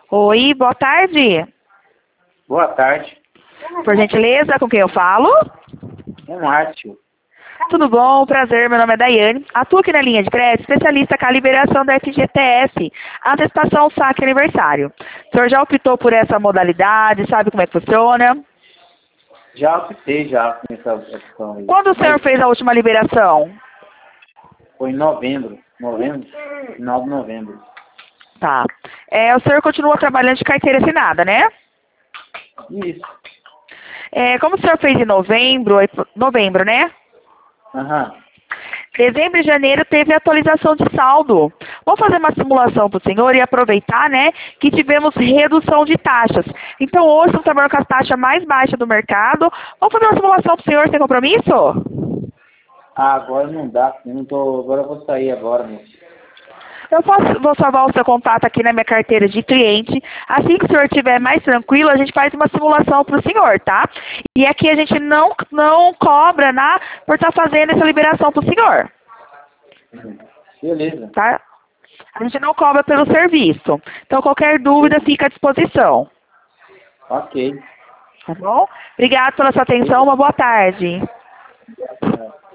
Oi, boa tarde. Boa tarde. Por gentileza, com quem eu falo? É Márcio. Tudo bom? Prazer, meu nome é Daiane. Atuo aqui na linha de crédito, especialista com a liberação da FGTS, antecipação saque aniversário. O senhor já optou por essa modalidade, sabe como é que funciona? Já optei já com essa opção aí. Quando o senhor fez a última liberação? Foi em novembro. Final de novembro. Tá. O senhor continua trabalhando de carteira assinada, né? Isso. Como o senhor fez em novembro, né? Aham. Dezembro e janeiro teve atualização de saldo. Vamos fazer uma simulação para o senhor e aproveitar, né, que tivemos redução de taxas. Então, hoje estamos trabalhando com as taxas mais baixas do mercado. Vamos fazer uma simulação para o senhor sem compromisso? Ah, agora não dá. Agora eu vou sair agora, moço. Vou salvar o seu contato aqui na minha carteira de cliente. Assim que o senhor estiver mais tranquilo, a gente faz uma simulação para o senhor, tá? E aqui a gente não cobra por estar fazendo essa liberação para o senhor. Beleza. Tá? A gente não cobra pelo serviço. Então, qualquer dúvida fica à disposição. Ok. Tá bom? Obrigado pela sua atenção. Uma boa tarde.